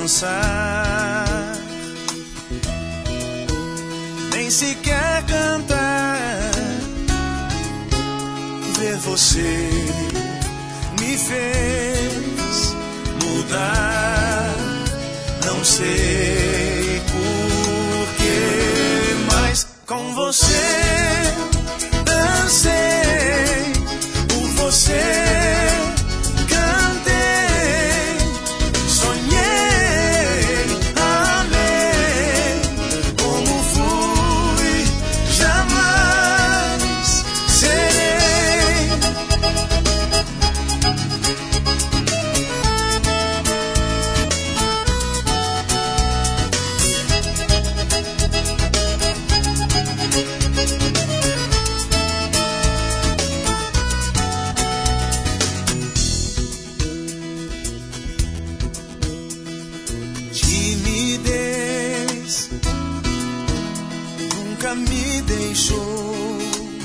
dançar, nem sequer cantar. Ver você me fez mudar. Não sei porquê, mas com você dancei, por você cantei, sonhei, amei, como fui, jamais serei. Timidez nunca me deixou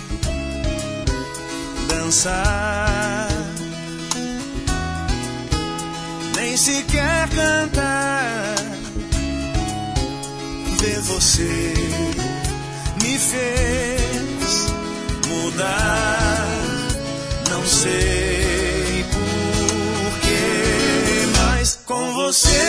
dançar, nem sequer cantar. Ver você me fez mudar. Não sei porquê, mas com você